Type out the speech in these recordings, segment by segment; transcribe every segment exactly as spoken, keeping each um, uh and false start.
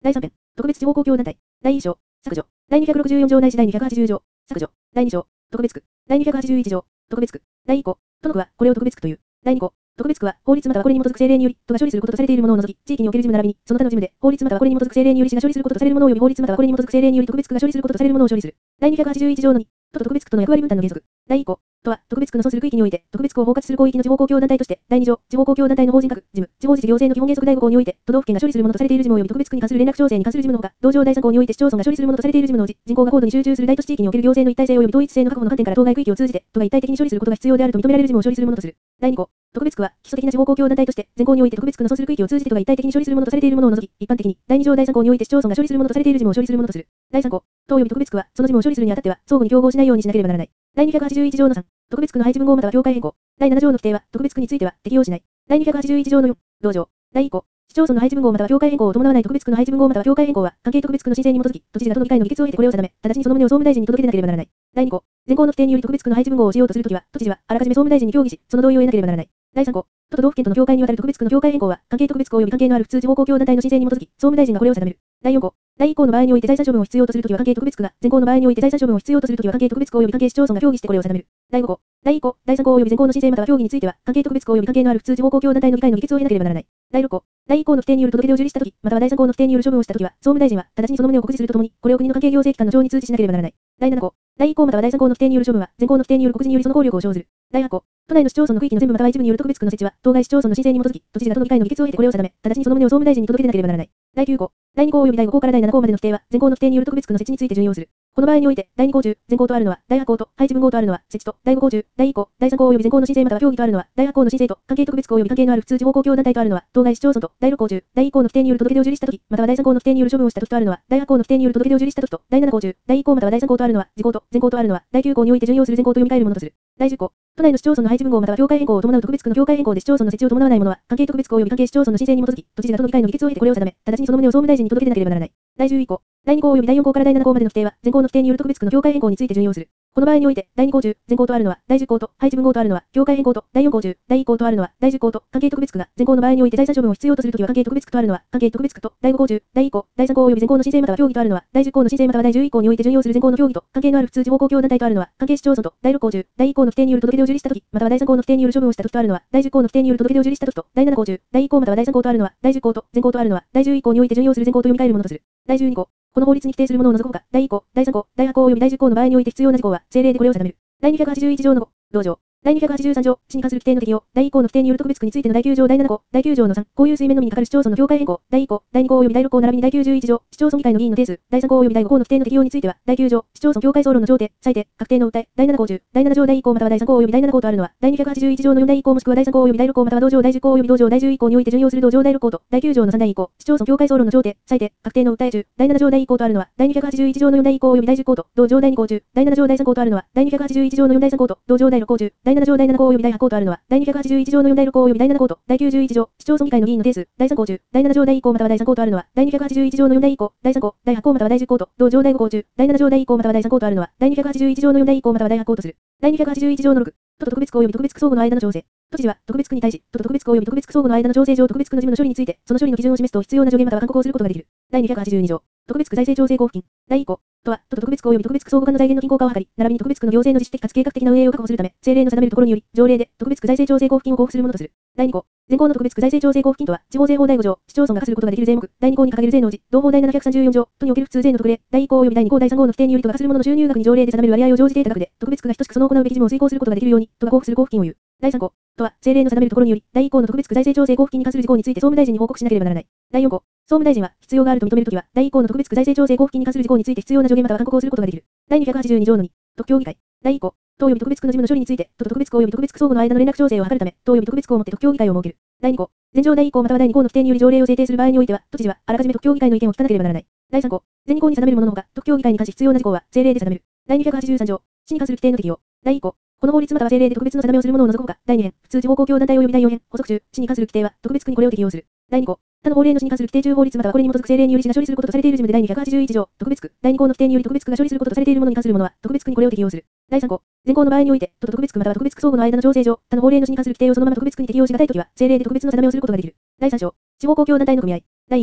だいさん編、特別地方公共団体。だいいち章、削除。だいにひゃくろくじゅうよん条ないしだいにひゃくはちじゅう条、削除。だいに章、特別区。だいにひゃくはちじゅういち条、特別区。だいいっ項、都の区はこれを特別区という。だいに項、特別区は法律またはこれに基づく政令により都が処理することとされているものを除き、地域における事務並びにその他の事務で法律またはこれに基づく政令により市が処理することとされるもの及び法律またはこれに基づく政令により特別区が処理することとされるものを処理する。だいにひゃくはちじゅういち条のに、都と特別区との役割分担の原則。だいいっ項、都は特別区の存する区域において特別区を包括する広域の地方公共団体として、だいに条、地方公共団体の法人格、事務、地方自治行政の基本原則だいご項において都道府県が処理するものとされている事務及び特別区に関する連絡調整に関する事務のほか、同条だいさん項において市町村が処理するものとされている事務のうち、人口が高度に集中する大都市地域における行政の一体性及び統一性の確保の観点から当該区域を通じて都が一体的に処理することが必要であると認められる事務を処理するものとする。だいに項、特別区は基礎的な地方公共団体として全項において特別区の存する区域を通じて都が一体的に処理するものとされているものを除き、一般的にだいに条だいさん項において市町村が処理するものとされている事務を処理するものとする。だいさん項、都及び特別区はその事務を処理するにあたっては相互に競合しないようにしなければならない。だいにひゃくはちじゅういち条のさん、特別区の配置分号または境界変更。だいなな条の規定は特別区については適用しない。だいにひゃくはちじゅういち条のよん、同条。だいいっ項、市町村の配置分号または境界変更を伴わない特別区の配置分号または境界変更は関係特別区の申請に基づき、都知事が都の議会の議決を経てこれを定め、直ちにその旨を総務大臣に届け出なければならない。だいに項、現行の規定により特別区の配置分号をしようとするときは、都知事はあらかじめ総務大臣に協議し、その同意を得なければならない。だいさん項、都と道府県との境界にわたる特別区の境界変更は、関係特別区及び関係のある普通地方公共団体の申請に基づき、総務大臣がこれを定める。だいよん項、だいいっ項の場合において財産処分を必要とするときは関係特別区が、前項の場合において財産処分を必要とするときは関係特別区及び関係市町村が協議してこれを定める。だいご項、だいいっ項、だいさん項及び前項の申請または協議については、関係特別区及び関係のある普通地方公共団体の議会の議決を得なければならない。だいろっ項、だいいっ項の規定による届け出を受理したとき、またはだいさん項の規定による処分をしたときは、総務大臣は直ちにその旨を告示するとともに、これを国の関係行政機関の長に通知しなければならない。だいなな項、だいいっ項またはだいさん項の規定による処分は、前項の規定による告示によりその効力を生ずる。だいはち項、都内の市町村の区域の全部または一部による特別区の設置は、当該市町村の申請に基づき、都知事が都の議会の議決を経てこれを定め、直ちにその旨を総務大臣に届け出なければならない。だいきゅう項、だいに項及びだいご項からだいなな項までの規定は、前項の規定による特別区の設置について準用する。この場合において、だいに項中、前項とあるのは、だいはち項と、配置分項とあるのは、設置と、だいご項中、だいいっ項、だいさん項及び前項の申請または協議とあるのは、だいはち項の申請と、関係特別区及び関係のある普通地方公共団体とあるのは、当該市町村と、だいろっ項中、だいいっ項の規定による届け出を受理したとき、またはだいさん項の規定による処分をしたときとあるのは、だいはち項の規定による届け出を受理したときと、だいなな項中、だいいっ項またはだいさん項とあるのは、時効と、前項とあるのは、だいきゅう項において準用する前項と読み替えるものとする。だいじゅっ項、都内の市町村の配置分号または境界変更を伴う特別区の境界変更で市町村の設置を伴わないものは、関係特別区及び関係市町村の申請に基づき、都知事が都の議会の議決を経てこれを定め、直ちにその旨を総務大臣に届け出なければならない。だいじゅういっ項、だいに項及びだいよん項からだいなな項までの規定は、前項の規定による特別区の境界変更について準用する。この場合において、だいに項中、前項とあるのは、だいじゅっ項と、配置分号とあるのは、境界変更と、だいよん項中、だいいっ項とあるのは、だいじゅっ項と、関係特別区が、前項の場合において財産処分を必要とするときは関係特別区とあるのは、関係特別区と、だいご項中、だいいっ項、だいさん項及び前項の申請または協議とあるのは、だいじゅっ項の申請またはだいじゅういっ項において準用する前項の協議と、関係のある普通地方公共団体とあるのは、関係市町村と、だいろっ項中、だいいっ項の規定による届け出を受理したとき、またはだいさん項の規定による処分をしたときとあるのは、だいじゅっ項の規定による届け出を受理したときと、だいなな項中、だいいっ項またはだいさん項とあるのは、だいじゅっ項と、前項とあるのは、だいじゅういっ項において準用する前項と読み替えるものとする。だいじゅうに項、この法律に規定するものを除くほか、だいいっ項、だいさん項、だいはち項及びだいじゅっ項の場合において必要な事項は、政令でこれを定める。だいにひゃくはちじゅういち条のご、同条。だいにひゃくはちじゅうさん条、市に関する規定の適用。だいいっ項の規定による特別区についてのだいきゅう条だいなな項、だいきゅう条のさん、公有水面のみにかかる市町村の境界変更。だいいっ項、だいに項及びだいろっ項並びにだいきゅうじゅういち条、市町村議会の議員の定数。だいさん項及びだいご項の規定の適用については、だいきゅう条、市町村境界総論の調停、裁定、確定の訴え。だいなな項中、だいなな条だいいっ項またはだいさん項及びだいなな項とあるのは、だいにひゃくはちじゅういち条のよんだいいっ項もしくはだいさん項及びだいろっ項または同条だいじゅっ項及び同条だいじゅういっ項において準用する同条だいろっ項と、だいきゅう条のさんだいいっ項、市町村境界総論の調停、裁定、確定の訴え中、だいなな条だいいっ項とあるのは、だいにひゃくはちじゅういち条のよんだいいっ項及びだいじゅっ項と、同条だいに項中、だいなな条だいさん項とあるのは、だいにひゃくはちじゅういち条のよんだいさん項と、同条だいろっ項中、だいなな条だいなな項及びだいはち項とあるのは、だいにひゃくはちじゅういち条のよんだいろっ項及びだいなな項と、だいきゅうじゅういち条、市町村議会の議員の定数。だいさん項中、だいなな条だいいっ項またはだいさん項とあるのは、だいにひゃくはちじゅういち条のよんだいいっ項、だいさん項、だいはち項またはだいじゅっ項と、同条だいご項中、だいなな条だいいっ項またはだいさん項とあるのは、だいにひゃくはちじゅういち条のよんだいいっ項またはだいはち項とする。だいにひゃくはちじゅういち条のろく、都と特別区及び特別区相互の間の調整。都知事は特別区に対し、都と特別区及び特別区相互の間の調整上特別区の事務の処理について、その処理の基準を示すと必要な助言または勧告をすることができる。だいにひゃくはちじゅうに条、特別区財政調整交付金。だいいっ項、都は、都と特別区及び特別区相互間の財源の均衡化を図り、並びに特別区の行政の実質的かつ計画的な運営を確保するため、政令の定めるところにより、条例で特別区財政調整交付金を交付するものとする。だいに項、前項の特別区財政調整交付金とは、地方税法だいご条、市町村が課することができる税目。だいに項に掲げる税のうち、同法だいななひゃくさんじゅうよん条、都における普通税の特例。だいいっ項及びだいに項だいさん号の規定により都が課するものの収入額に条例で定める割合を乗じて得た額で、特別区が等しくその行うべき事務を遂行することができるように、都が交付する交付金を言う。だいさん項、都は政令の定めるところにより、だいいっ項の特別区財政調整交付金に関する事項について総務大臣に報告しなければならない。だいよん項、総務大臣は必要があると認めるときは、だいいっ項の特別区財政調整交付金に関する事項について必要な助言または勧告をすることができる。だいにひゃくはちじゅうに条のに、都協議会。だいいっ項、党及び特別区の事務の処理について、都と特別区及び特別区相互の間の連絡調整を図るため、党及び特別区をもって特協議会を設ける。だいに項、前条だいいっ項またはだいに項の規定により条例を制定する場合においては、都知事はあらかじめ特協議会の意見を聞かなければならない。だいさん項、前に項に定めるもののほか、特協議会に関し必要な事項は政令で定める。だいにひゃくはちじゅうさん条、市に関する規定の適用。だいいっ項、この法律または政令で特別の定めをするものを除くほか、だいに編、普通地方公共団体及びだいよん編、補足中、市に関する規定は特別区にこれを適用する。だいに項、他の法令の市に関する規定中法律またはこれに基づく政令により市が処理することとされている事務でだいにひゃくはちじゅういち条、特別区、だいに項の規定により特別区が処理することとされているものに関するものは、特別区にこれを適用する。だいさん項、前項の場合において、都と特別区または特別区相互の間の調整上、他の法令の市に関する規定をそのまま特別区に適用しがたいときは、政令で特別の定めをすることができる。だいさん章、地方公共団体の組合。だいいっ節。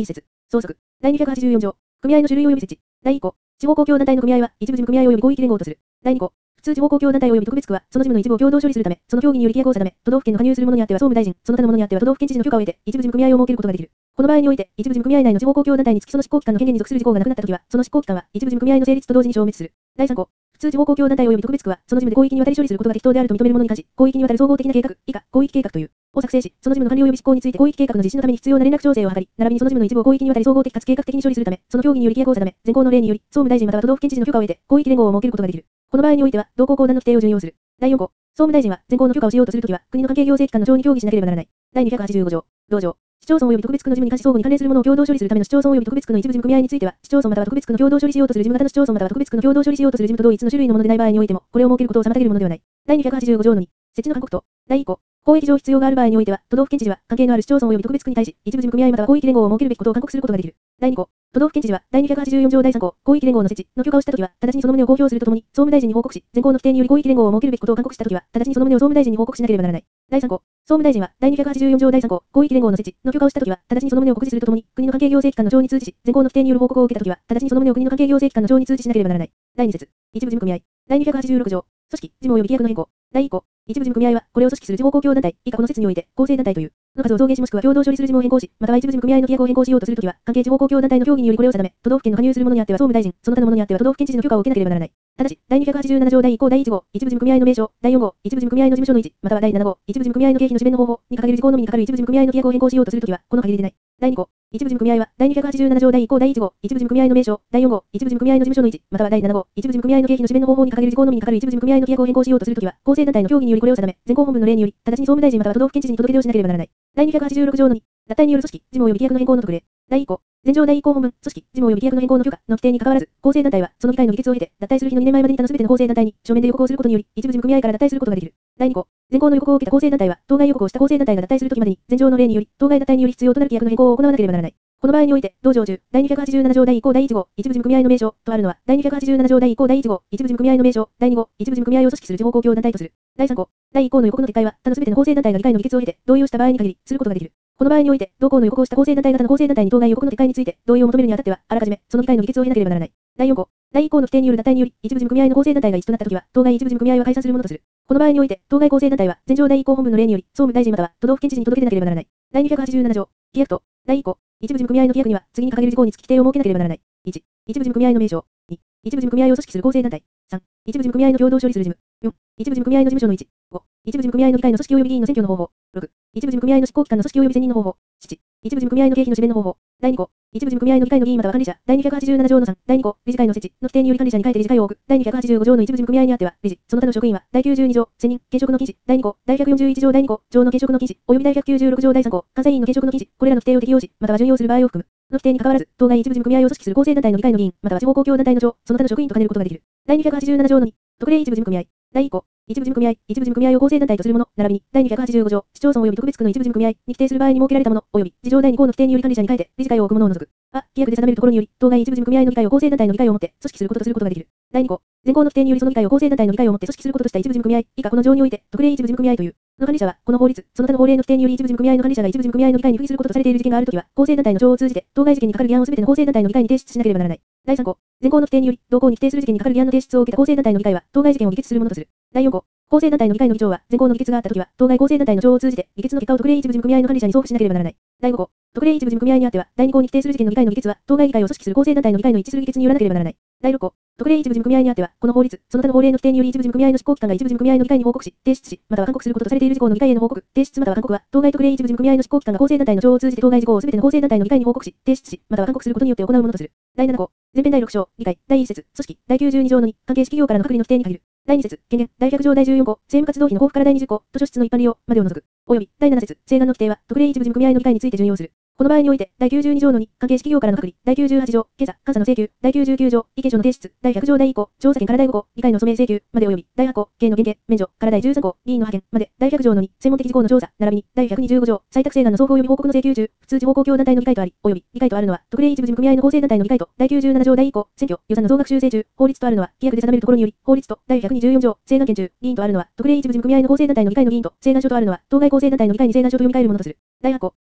相続。だいにひゃくはちじゅうよん条。組合の種類及び設置。だいいっ項。地方公共団体の組合は、一部事務組合及び広域連合とする。だいに項。普通地方公共団体及び特別区は、その事務の一部を共同処理するため、その協議により規約を定め、都道府県の加入する者にあっては総務大臣、その他の者にあっては都道府県知事の許可を得て、一部事務組合を設けることができる。この場合において、一部事務組合内の地方公共団体につきその執行機関の権限に属する事項がなくなったときは、その執行機関は、一部事務組合の成立と同時に消滅する。だいさん項。普通地方公共団体及び特別区は、その事務で広域にわたり処理することが適当であると認める者に関し、広域にわたる総合的な計画、以下、広域計画という、を作成し、その事務の管理及び執行について広域計画の実施のために必要な連絡調整を図り、並びにその事務の一部を広域にわたり総合的かつ計画的に処理するため、その協議により規約を定め、前項の例により、総務大臣または都道府県知事の許可を得て、広域連合を設けることができる。この場合においては、同項公団の規定を準用する。だいよん項。総務大臣は、前項の許可をしようとするときは、国の関係行政機関の長に協議しなければならない。だいにひゃくはちじゅうご条。同条。市町村及び特別区の事務に関し相互に関連するものを共同処理するための市町村及び特別区の一部事務組合については、市町村または特別区の共同処理しようとする事務型の市町村または特別区の共同処理しようとする事務と同一の種類のものでない場合においても、これを設けることを妨げるものではない。だいにひゃくはちじゅうご条のに、設置の勧告と、だいいっ項。公益上必要がある場合においては、都道府県知事は関係のある市町村及び特別区に対し、一部事務組合または広域連合を設けるべきことを勧告することができる。だいに項。都道府県知事は、だいにひゃくはちじゅうよん条だいさん項、広域連合の設置の許可をしたときは、直ちにその旨を公表するとともに、総務大臣に報告し、前項の規定により広域連合を設けるべきことを勧告したときは、直ちにその旨を総務大臣に報告しなければならない。だいさん項。総務大臣は、だいにひゃくはちじゅうよん条だいさん項、広域連合の設置の許可をしたときは、直ちにその旨を告示するとともに、国の関係行政機関の長に通知し、前項の規定による報告を受けたときは、直ちにその旨を国の関係行政機関の長に通知しなければならない。だいに節。一部事務組合。だいにひゃくはちじゅうろく条。組織、事務及び規約の変更。だいいっ項。一部事務組合は、これを組織する地方公共団体、以下この説において、構成団体という、の数を増減しもしくは共同処理する事務を変更し、または一部事務組合の規約を変更しようとするときは、関係地方公共団体の協議によりこれを定め、都道府県の加入する者にあっては総務大臣、その他の者にあっては都道府県知事の許可を受けなければならない。ただし、だいにひゃくはちじゅうなな条だいいっ項だいいち号、一部事務組合の名称、だいよん号、一部事務組合の事務所の位置、またはだいなな号、一部事務組合の経費の支弁の方法にかかる事項のみにかかる一部事務組合の規約を変更しようとするときは、この限りでない。だいに項。一部事務組合は、だいにひゃくはちじゅうなな条だいいっ項だいいち号、一部事務組合の名称、だいよん号、一部事務組合の事務所の位置、またはだいなな号、一部事務組合の経費の支弁の方法にかかる事項のみにかかる一部事務組合の規約を変更しようとするときは、構成団体の協議によりこれを定め、前項本文の例により、直ちに総務大臣または都道府県知事に届け出をしなければならない。だいにひゃくはちじゅうろく条のに、脱退による組織、事務及び規約の変更の特例。だいいっ項。前条だいいっ項本文、組織、事務及び規約の変更の許可の規定に関わらず、構成団体は、その議会の議決を経て、脱退する日のにねんまえまでに他のすべての構成団体に、書面で予告をすることにより、一部事務組合から脱退することができる。だいに項。前項の予告を受けた構成団体は、当該予告をした構成団体が脱退するときまでに、前条の例により、当該脱退により必要となる規約の変更を行わなければならない。この場合において、同条中、だいにひゃくはちじゅうなな条だいいっ項だいいち号、一部事務組合の名称とあるのは、だいにひゃくはちじゅうなな条だいいっ項だいいち号、一部事務組合の名称、だいに号、一部事務組合を組織する地方公共団体とする。だいさん項。だいいっ項の予告の撤回は、他のすべての構成団体が議会の議決を経て、同意をした場合に限り、することができる。この場合において、同項の予告をした構成団体型の構成団体に当該予告の撤回について、同意を求めるにあたっては、あらかじめ、その議会の議決を経なければならない。だいよん項。だいいっ項の規定による脱退により、一部事務組合の構成団体が一致となったときは、当該一部事務組合は解散するものとする。この場合において、当該構成団体は、前条だいいっ項本文の例により、総務大臣または都道府県知事に届け出なければならない。だいにひゃくはちじゅうなな条。規約と、だいいっ項。一部事務組合の規約には、次に掲げる事項につき規定を設けなければならない。いち、一部事務組合の名称。に、一部事務組合を組織する構成団体。さん、一部事務組合の共同処理する事務。よん、一部事務組合の事務所の位置。ご、一部事務組合の議会の組織及び議員の選挙の方法。ろく、一部事務組合の執行機関の組織及び選任の方法。なな、一部事務組合の経費の支弁の方法。だいに項。一部事務組合の議会の議員または管理者。だいにひゃくはちじゅうなな条のさん、だいに項。理事会の設置の規定により管理者に書いて理事会を置く。だいにひゃくはちじゅうご条の一部事務組合にあっては、理事、その他の職員は、だいきゅうじゅうに条、選任、兼職の禁止。だいに項。だいひゃくよんじゅういち条だいに項。条の兼職の禁止。及びだいひゃくきゅうじゅうろく条だいさん項。監査委員の兼職の禁止。これらの規定を適用し、または準用する場合を含む。の規定に関わらず、当該一部事務組合を組織する構成団体の議会の議員、または地方公共団体の長、その他の職員と兼ねることができる。だいにひゃくはちじゅうなな条のに、特例一部事務組合。だいいっ項。一部事務組合、一部事務組合を構成団体とするもの、並びに、だいにひゃくはちじゅうご条、市町村及び特別区の一部事務組合に規定する場合に設けられたもの、及び、事条だいに項の規定により管理者に書いて、理事会を置くものを除く。あ、規約で定めるところにより、当該一部事務組合の議会を構成団体の議会をもって組織することとすることができる。だいに項。前項の規定によりその議会を構成団体の議会をもって組織することとした一部事務組合、以下この条において、特例一部事務組合という。の管理者は、この法律、その他の法令の規定により一部事務組合の管理者が一部事務組合の議会に付随することとされている事件があるときは、構成団体の長を通じて、当該事件にかかる議案をすべての構成団体の議会に提出しなければならない。だいさん項。前項の規定により、同項に規定する事件にかかる議案の提出を受けた構成団体の議会は、当該事件を議決するものとする。だいよん項。構成団体の議会の議長は、前項の議決があったときは、当該構成団体の長を通じて、議決の結果を特例一部事務組合の管理者に送付しなければならない。だいご項。特例一部事務組合にあっては、だいに項に規定する事件の議会の議決は、当該議会を組織する構成団体の議会の一致する議決によらなければならない。だいろっ項。特例一部事務組合にあっては、この法律、その他の法令の規定により一部事務組合の執行機関が一部事務組合の議会に報告し、提出し、または勧告することとされている事項の議会への報告、提出または勧告は、当該特例一部事務組合の執行機関が構成団体の長を通じて当該事項をすべての構成団体の議会に報告し、提出し、または勧告することによって行うものとする。だいなな項。前編だいろく章、議会、だいいち節、組織、だいきゅうじゅうに条のに、関係式企業からの隔離の規定に限る。だいに節、権限、だいひゃく条だいじゅうよん項、政務活動費の交付からだいにじゅう項、図書室の一般利用までを除く。および、だいなな節、請願の規定は、特例一部事務組合の議会について準用する。この場合において、だいきゅうじゅうに条のに、関係式企業からの隔離、だいきゅうじゅうはち条、検査、監査の請求、だいきゅうじゅうきゅう条、意見書の提出、だいひゃく条だいいっ項、調査権からだいご項、議会の署名請求までおよび、だいはち項、刑の減刑、免除からだいじゅうさん項、議員の派遣まで、だいひゃく条のに、専門的事項の調査、並びに、だいひゃくにじゅうご条、採択請願の送付及び報告の請求中、普通地方公共団体の議会とあり、および、議会とあるのは、特例一部事務組合の構成団体の議会と、だいきゅうじゅうなな条だいいっ項、選挙、予算の増額修正中、法律とあるのは、規約で定めるところにより、法律と、だいひゃくにじゅうよん条、請願権中、議員とあるのは、特例一部事務組合の構成団体の議会の議員と、請願書とあるのは、当該構成団体の議会に請願書と読み替えるものとする。だいはち項。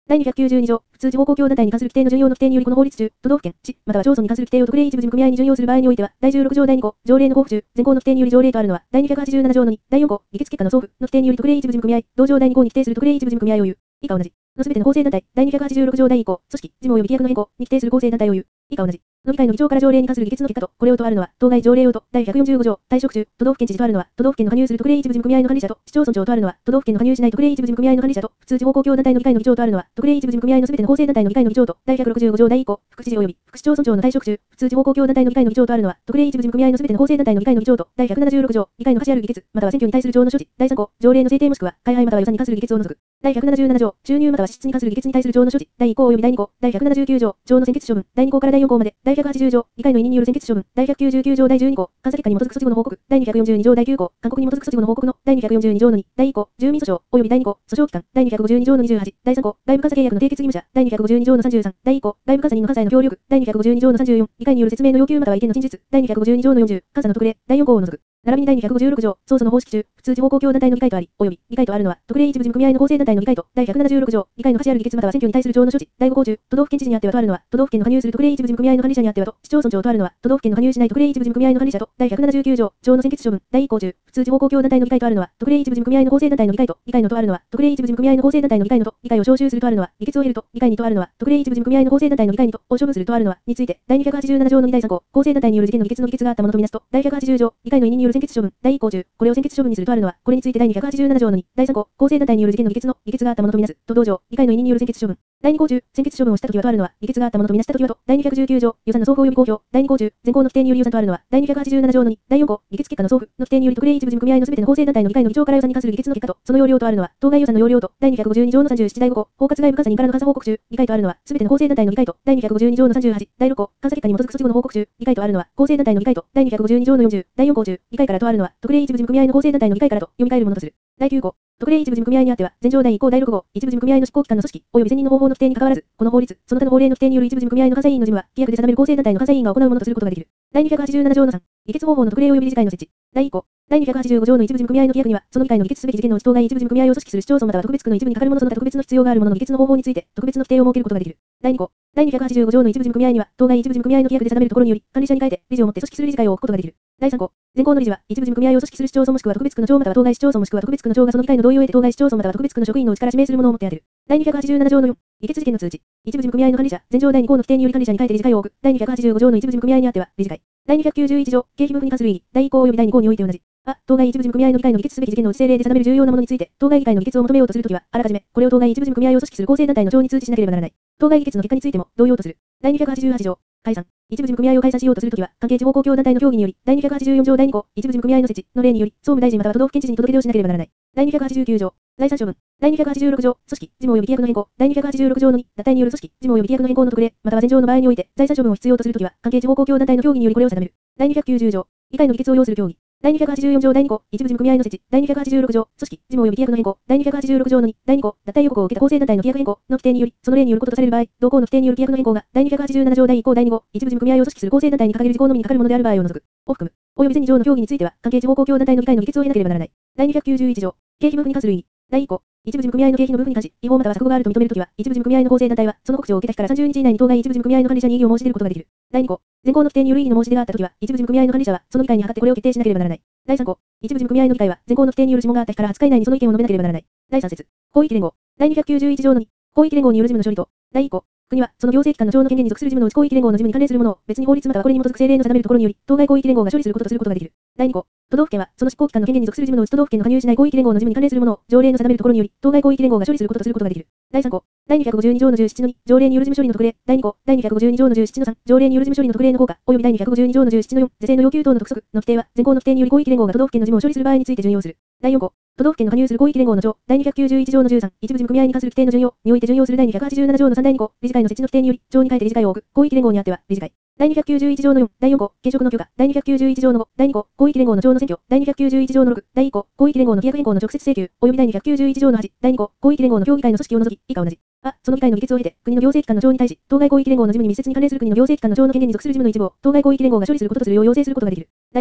だいにひゃくきゅうじゅうに条、普通地方公共団体に関する規定の準用の規定によりこの法律中、都道府県、市、または町村に関する規定を特例一部事務組合に準用する場合においては、だいじゅうろく条だいに項、条例の交付中、前項の規定により条例とあるのは、だいにひゃくはちじゅうなな条のに、だいよん項、議決結果の送付の規定により特例一部事務組合、同条だいに項に規定する特例一部事務組合を有。以下同じ。のすべての法制団体、だいにひゃくはちじゅうろく条だいい項、組織、事務及び規約の変更に規定する公正団体を有。以下同じ。の議会の議長から条例に関する議決の結果と、これをとあるのは、当該条例をと、だいひゃくよんじゅうご条、退職中、都道府県知事とあるのは、都道府県の加入する特例一部事務組合の管理者と、市町村長とあるのは、都道府県の加入しない特例一部事務組合の管理者と、普通地方公共団体の議会の議長とあるのは、特例一部事務組合のすべての法制団体の議会の議長と、だいひゃくろくじゅうご条だいい項、副知事及び副市町村長の退職中、普通地方公共団体の議会の議長とあるのは、特例一部事務組合のすべての法制団体の議会の議長と、だいひゃくななじゅうろく条、議会の価値ある議決、または選挙に対する条の処置、だいさん項、条例の制定もしくは、会配または予算に関する議決を除く。だいひゃくななじゅうなな条、収入または支出に関する議決に対する条の処置、だいい項及びだいに項、だいひゃくななじゅうきゅう条、条の専決処分、だいに項からだいよん項まで、だいひゃくはちじゅう条、議会の委任による専決処分、だいひゃくきゅうじゅうきゅう条だいじゅうに項、監査結果に基づく措置後の報告、だいにひゃくよんじゅうに条だいきゅう項、勧告に基づく措置後の報告の、だいにひゃくよんじゅうに条のに、だいい項、住民訴訟、及びだいに項、訴訟期間、だいにひゃくごじゅうに条のにじゅうはち、だいさん項、外部監査契約の締結義務者、だいにひゃくごじゅうに条のさんじゅうさん、だいい項、外部監査人の監査への協力、だいにひゃくごじゅうに条のさんじゅうよん、議会による説明の要求または意見の陳述、だいにひゃくごじゅうに条のよんじゅう、監査の特例、だいよん項を除く。並びにだいにひゃくごじゅうろく条、捜査の方式中、普通地方公共団体の議会とあり、及び議会とあるのは、特例一部事務組合の法制団体の議会と、だいひゃくななじゅうろく条、議会の価値ある議決または選挙に対する条の処置、だいご項中、都道府県知事にあってはとあるのは、都道府県の加入する特例一部事務組合の管理者にあってはと、市町村長とあるのは、都道府県の加入しない特例一部事務組合の管理者と、だいひゃくななじゅうきゅう条、条の専決処分、だいい項中、普通地方公共団体の議会とあるのは、特例一部事務組合の法制団体の議会と、議会のとあるのは、特例一部事務組合の法制団体の議会のと、議会を招集するとあるのは、議決を経ると、議会にとあるのは、特例一部事務組合の法制団体の議会にと、を処分するとあるのは、について、だいにひゃくはちじゅうなな条のにだいさん項、公正団体による事件の議決の議決があったものとみなすと、だいひゃくはちじゅう条、議会の委任による専決処分、だいい項中、これを専決処分にするとあるのは、これについてだいにひゃくはちじゅうなな条のに、だいさん項、公正団体による事件の議決の議決があったものとみなす、と同条、議会の委任による専決処分、だいに項中、専決処分をしたときはとあるのは、議決があったものとみなしたときはと、だいにひゃくじゅうきゅう条、予算の送付及び公表、だいに項中、前項の規定により予算とあるのは、だいにひゃくはちじゅうなな条のに、だいよん項、議決結果の送付の規定により特例一部事務組合のすべての法制団体の議会の議長から予算に関する議決の結果と、その要領とあるのは、当該予算の要領と、だいにひゃくごじゅうに条のさんじゅうななだいご項、包括外部監査人からの監査報告中、議会とあるのは、すべての法制団体の議会と、だいにひゃくごじゅうに条のさんじゅうはちだいろっ項、監査結果に基づく措置後の報告中、議会とあるのは、公正団体の議会と、だいにひゃくごじゅうに条のよんじゅうだいよん項中、議会からとあるのは、特例一部事務組合の法制団体の議会からと読み替えるものとする。だいきゅう項、特例一部事務組合にあっては、前条だいい項だいろく号、一部事務組合の執行機関の組織、及び選任の方法の規定に関わらず、この法律、その他の法令の規定による一部事務組合の監査委員の事務は、規約で定める公正団体の監査委員が行うものとすることができる。だいにひゃくはちじゅうなな条のさん、議決方法の特例及び理事会の設置。だいい項、だいにひゃくはちじゅうご条の一部事務組合の規約には、その議会の議決すべき事件のうち当該一部事務組合を組織する市町村または特別区の一部に係るものその他特別の必要があるものの議決の方法について、特別の規定を設けることができる。だいに項、だいにひゃくはちじゅうご条の一部事務組合には、当該一部事務組合の規約で定めるところにより、管理者に変えて、理事をもって組織する理事会を置くことができる。だいさん項、前項の理事は、一部事務組合を組織する市町村もしくは特別区の長または当該市町村もしくは特別区の長がその議会の同意を得て当該市町村または特別区の職員のうちから指名するものをもって当てる。だいにひゃくはちじゅうなな条のよん、議決事件の通知。一部事務組合の管理者、前条だいに項の規定により管理者に変えて理事会を置く。だいにひゃくはちじゅうご条の一部事務組合にあっては、理事会。だいにひゃくきゅうじゅういち条、経費分布に関する異議。だいい項及びだいに項において同じ。あ、当該一部事務組合の議会の議決すべき事件のうち政令で定める重要なものについて、当該議会の議決を求めようとするときは、あらかじめ、これを当該一部事務組合を組織する公正団体の長に通知しなければならない。当該議決の結果についても、同様とする。だいにひゃくはちじゅうはち条、解散。一部事務組合を解散しようとするときは、関係地方公共団体の協議により、だいにひゃくはちじゅうよん条だいに項、一部事務組合の設置の例により、総務大臣または都道府県知事に届け出をしなければならない。だいにひゃくはちじゅうきゅう条、財産処分。だいにひゃくはちじゅうろく条、組織、事務及び規約の変更。だいにひゃくはちじゅうろく条のに、脱退による組織、事務及び規約の変更の特例、または前条の場合において、財産処分を必要とするときは、関係地方公共団体の協議によりこれを定める。だいにひゃくきゅうじゅう条、議会の議決を要する協議。だいにひゃくはちじゅうよん条だいに項、一部事務組合の設置。だいにひゃくはちじゅうろく条、組織、事務及び規約の変更。だいにひゃくはちじゅうろく条のに、だいに項、脱退予告を受けた公正団体の規約変更の規定により、その例によることとされる場合、同項の規定による規約の変更が、だいにひゃくはちじゅうなな条だいい項だいに号、一部事務組合を組織する公正団体に掲げる事項のみにかかるものである場合を除く。を含む。及び前に条の協議については、関係地方公共団体の議会の議決を経なければならない。だいにひゃくきゅうじゅういち条、経費分布に関する異議。だいい項、一部事務組合の経費の分布に関し、違法または錯誤があると認めるときは、一部事務組合の公正団体は、その告知を受けた日からさんじゅうにち以内に当該一部事務組合の管理者に異議を申し出ることができる。だいに項、前項の規定による異議の申し出があったときは、一部事務組合の管理者は、その議会に諮ってこれを決定しなければならない。だいさん項、一部事務組合の議会は、前項の規定による諮問があった日からはつか以内にその意見を述べなければならない。だいさん節、広域連合。だいにひゃくきゅうじゅういち条のに、広域連合による事務の処理と、だいい項、国は、その行政機関の長の権限に属する事務のうち広域連合の事務に関連するものを、別に法律またはこれに基づく政令の定めるところにより、当該広域連合が処理することとすることができる。だいに項、都道府県は、その執行機関の権限に属する事務のうち都道府県の加入しない広域連合の事務に関連するものを、条例の定めるところにより、当該広域連合が処理することとすることができる。だいさん項、だいにひゃくごじゅうに条のじゅうななのに、条例による事務処理の特例。だいに項、だいにひゃくごじゅうに条のじゅうななのさん、条例による事務処理の特例の効果、及びだいにひゃくごじゅうに条のじゅうななのよん、是正の要求等の督促の規定は、前項の規定により広域連合が都道府県の事務を処理する場合について準用する。だいよん項、都道府県の加入する広域連合の条、だいにひゃくきゅうじゅういち条のじゅうさん、一部事務組合に関する規定の準用において準用するだいにひゃくはちじゅうなな条のさんだいに項、理事会の設置の規定により、条に変えて理事会を置く、広域連合にあっては、理事会。だいにひゃくきゅうじゅういち条のよん、だいよん項、現職の許可。だいにひゃくきゅうじゅういち条のご、だいに項、広域連合の条の選挙。だいにひゃくきゅうじゅういち条のろく、だいい項、広域連合の規約変更の直接請求。及びだいにひゃくきゅうじゅういち条のはち、だいに項、広域連合の協議会の組織を除き、以下同じ。あ、その議会の議決を経て、国の行政機関の長に対し、当該広域連合の事務に密接に関連する国の行政機関の長の権限に属する事務の一部を、当該広域連合が処理することとするよう要請することができる。だいご項、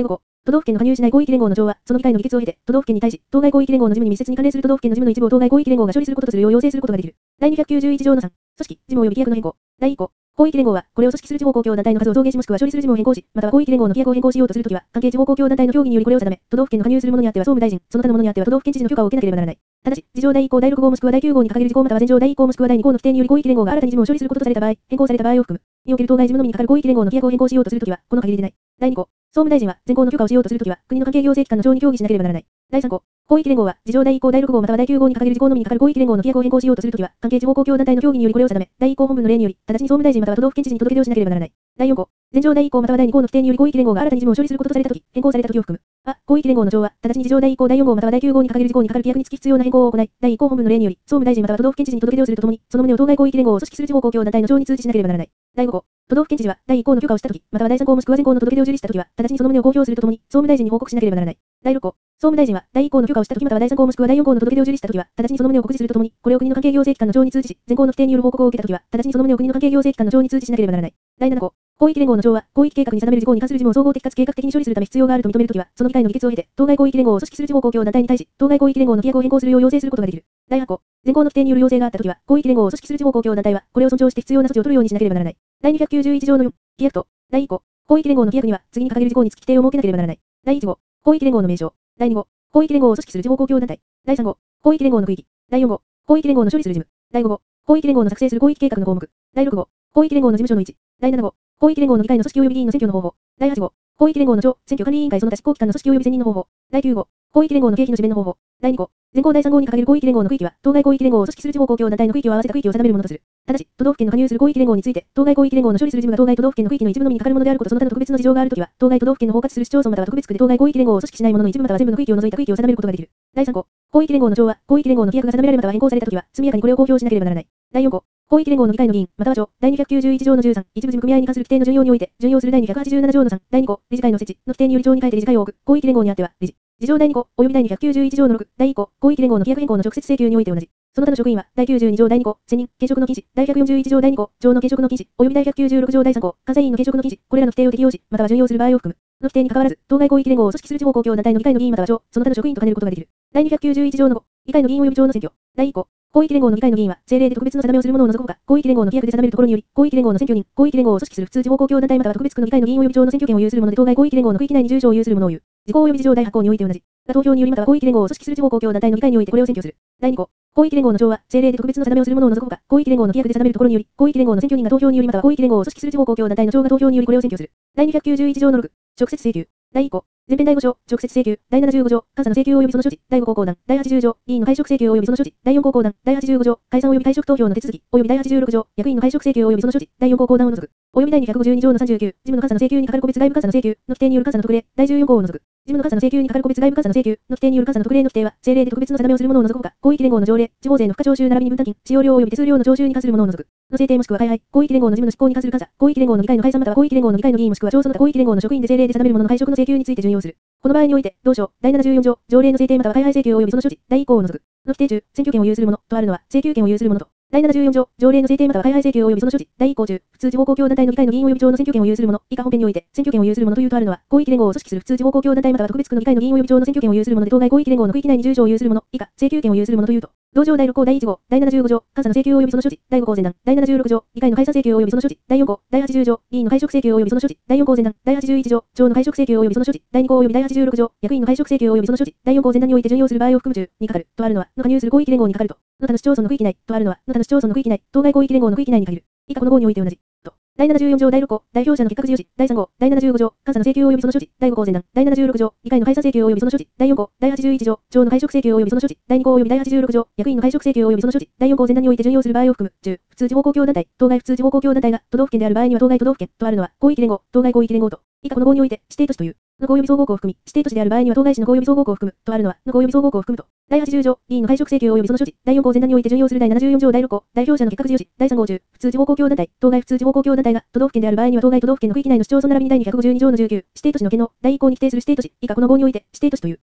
都道府県の加入しない広域連合の長は、その議会の議決を経て、都道府県に対し、当該広域連合の事務に密接に関連する都道府県の事務の一部を当該広域連合が処理することとするよう要請することができる。第にひゃくきゅうじゅういち条のさん、組織、事務及び規約の変更。第い項、広域連合は、これを組織する地方公共団体の数を増減しもしくは処理する事務を変更し、または広域連合の規約を変更しようとするときは、関係地方公共団体の協議によりこれを定め、都道府県の加入する者にあっては総務大臣、その他の者にあっては都道府県知事の許可を受けなければならない。ただし、事条だいい項だいろく号もしくはだいきゅう号に掲げる事項または前条だいい項もしくはだいに項の規定により広域連合が新たに事務を処理することとされた場合、変更された場合を含む。における当該事務のみにかかる広域連合の規約を変更しようとするときは、この限りでない。だいに項、総務大臣は全項の許可をしようとするときは、国の関係行政機関の長に協議しなければならない。だいさん項、広域連合は、事条だいい項だいろく号またはだいきゅう号に掲げる事項のみにかかる広域連合の規約を変更しようとするときは、関係地方公共団体の協議によりこれを定め、だいい項本文の例により、直ちに総務大臣または都道府県知事に届け出をしなければならない。だいよん項、前条だいい項またはだいに項の規定により広域連合が新たに事務を処理することとされたとき、変更されたときを含む。あ、広域連合の長は、直ちに事条だいい項だいよん号またはだいきゅう号に掲げる事項にかかる規約につき必要な変更を行い、だいい項本文の例により、総務大臣または都道府県知事に届け出をするとともに、その旨を当該広域連合を組織する地方公共団体の長に通知しなければならない。だいご項、都道府県知事は、だいい項の許可をしたとき、またはだいさん項もしくは前項の届け出を受理したときは、直ちにその旨を公表するとともに、総務大臣に報告しなければならない。だいろく項、総務大臣は、だいい項の許可をしたときまたはだいさん項もしくはだいよん項の届け出を受理したときは、直ちにその旨を告示するとともに、これを国の関係行政機関の長に通知し、前項の規定による報告を受けたときは、直ちにその旨を国の関係行政機関の長に通知しなければならない。だいなな項、広域連合の長は、広域計画に定める事項に関する事務を総合的かつ計画的に処理するため必要があると認めるときは、その議会の議決を経て、当該広域連合を組織する地方公共団体に対し、当該広域連合の規約を変更するよう要請することができる。だいはち項、前項の規定による要請があったときは、広域連合を組織する地方公共団体は、これを尊重して必要な措置を取るようにしなければならない。だいにひゃくきゅうじゅういち条のよん、規約と、だいい項、広域連合の規約には、次に掲げる事項につき規定を設けなければならない。だいいち号、広域連合の名称。だいに号、広域連合を組織する地方公共団体。だいさん号、広域連合の区域。だいよん号、広域連合の処理する事務。だいご号、広域連合の作成する広域計画の項目。だいろく号、広域連合の事務所の位置。だいなな号、広域連合の議会の組織及び議員の選挙の方法。だいはち号、広域連合の長、選挙管理委員会その他執行機関の組織及び選任の方法。だいきゅう号、広域連合の経費の支弁の方法。だいに項、前項だいさん号に掲げる広域連合の区域は、当該広域連合を組織する地方公共団体の区域を合わせた区域を定めるものとする。ただし、都道府県の加入する広域連合について、当該広域連合の処理する事務が当該都道府県の区域の一部のみにかかるものであることその他の特別の事情があるときは、当該都道府県の包括する市町村または特別区で当該広域連合を組織しないものの一部または全部の区域を除いた区域を定めることができる。だいさん項、広域連合の長は、広域連合の規約が定められまたは変更されたときは、速やかにこれを公表しなければならない。だいよん項、広域連合の議会の議員、または長、だいにひゃくきゅうじゅういち条のじゅうさん、一部事務組合に関する規定の準用において、準用するだいにひゃくはちじゅうなな条のさん、だいに項、理事会の設置の規定により長に書いて理事会を置く、広域連合にあっては、理事、事条だいに項、及びだいにひゃくきゅうじゅういち条のろく、だいい項、広域連合の規約変更の直接請求において同じ。その他の職員は、だいきゅうじゅうに条だいに項、選任、兼職の禁止、だいひゃくよんじゅういち条だいに項、長の兼職の禁止、及びだいひゃくきゅうじゅうろく条だいさん項、監査員の兼職の禁止、これらの規定を適用し、または準用する場合を含む。の規定に関わらず、当該広域連合を組織する地方公共団体の議会の議員または長、その他の職員と兼ねることができる。だいにひゃくきゅうじゅういち条のご、議会の議員及び長の選挙。だいい項、広域連合の議会の議員は、政令で特別の定めをする者を除くほか、広域連合の規約で定めるところにより、広域連合の選挙人、広域連合を組織する普通地方公共団体または特別区の議会の議員及び長の選挙権を有する者で当該広域連合の区域内に住所を有する者を言う。事項及び事条だいはち項において同じ。が投票によりまたは広域連合を組織する地方公共団体の議会においてこれを選挙する。だいに項、広域連合の長は、政令で特別の定めをする者を除くほか、広域連合の規約で定めるところにより、広域連合の選挙人が投票によりまたは広域連合を組織する地方公共団体の長が投票によりこれを選挙する。だいにひゃくきゅうじゅういち条のろく、直接請求。だいい項、前編だいご章、直接請求、だいななじゅうご条、監査の請求及びその処置、だいご項公団、だいはちじゅう条、議員の解職請求及びその処置、だいよん項公団、だいはちじゅうご条、解散及び退職投票の手続き、及びだいはちじゅうろく条、役員の解職請求及びその処置、だいよん項公団を除く、及びだいにひゃくごじゅうに条のさんじゅうきゅう、事務の監査の請求にかかる個別外部監査の請求の規定による監査の特例、だいじゅうよん項を除く、事務の監査の請求にかかる個別外部監査の請求の規定による監査の特例の規定は、政令で特別の定めをする者を除くほか、広域連合の条例、地方税の付加徴収並びに分担金、使用料及び手数料の徴収に関する者を除く、の制定もしくは開廃、広域連合の事務の執行に関する監査、広域連合の議会の解散または広域連合の議会の議員もしくは長その他広域連合の職員で政令で定める者の解職の請求について準用する。この場合において、同章、だいななじゅうよん条、条例の制定または開廃請求及びその処置、だいい項を除く、の規定中、選挙権を有する者とあるのは、請求権を有する者と、だいななじゅうよん条、条例の制定または開廃請求及びその処置、だいい項中、普通地方公共団体の議会の議員及び長の選挙権を有する者、以下本編において、選挙権を有する者というとあるのは、広域連合を組織する普通地方公共団体または特別区の議会の議員及び長の選挙権を有する者で当該広域連合の区域内に住所を有する者、以下、請求権を有する者というと、同条だいろく項だいいち号、だいななじゅうご条、監査の請求及びその処置、だいご項前段、だいななじゅうろく条、議会の解散請求及びその処置、だいよん項、だいはちじゅう条、議員の解職請求及びその処置、だいよん項前段、だいはちじゅういち条、長の解職請求及びその処置、だいに項及びだいはちじゅうろく条、役員の解職請求及びその処置、だいよん項前段において準用する場合を含む中にかかるとあるのは、の加入する広域連合にかかると、の他の市町村の区域内とあるのは、の他の市町村の区域内、当該広域連合の区域内に限る。以下この号において同じ。と。だいななじゅうよん条だいろく項、代表者の結果示し、だいさん号、だいななじゅうご条、監査の請求及びその処置、だいご項前段、だいななじゅうろく条、議会の解散請求及びその処置、だいよん項、だいはちじゅういち条、長の解職請求及びその処置、だいに項及びだいはちじゅうろく条、役員の解職請求及びその処置、だいよん項前段において準用する場合を含む。じゅう、普通地方公共団体、当該普通地方公共団体が都道府県である場合には当該都道府県とあるのは、広域連合、当該広域連合と、以下この号において指定都市という。の項及び総合項を含み、指定都市である場合には当該市の項及び総合項を含むとあるのは、の項及び総合項を含むと。だいはちじゅう条、議員の解職請求及びその処置、だいよん項前段において準用するだいななじゅうよん条だいろく項、代表者の結果示し、だいさん号中、普通地方公共団体、当該普通地方公共団体が都道府県である場合には当該都道府県の区域内の市町村並びにだいにひゃくごじゅうに条のじゅうきゅう、指定都市の県のだいい項に規定する指定都市、以下この号において指定都市という。